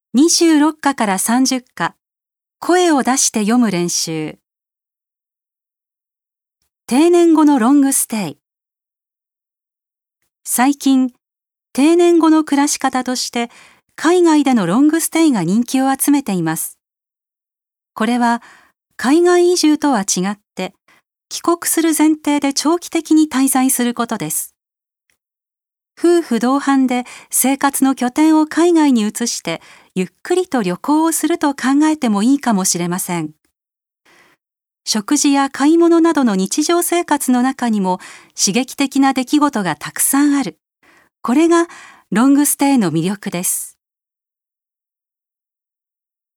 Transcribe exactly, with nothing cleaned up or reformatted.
にじゅうろっかからさんじゅっか、声を出して読む練習。定年後のロングステイ。最近、定年後の暮らし方として、海外でのロングステイが人気を集めています。これは、海外移住とは違って、帰国する前提で長期的に滞在することです。夫婦同伴で生活の拠点を海外に移して、ゆっくりと旅行をすると考えてもいいかもしれません。食事や買い物などの日常生活の中にも刺激的な出来事がたくさんある。これがロングステイの魅力です。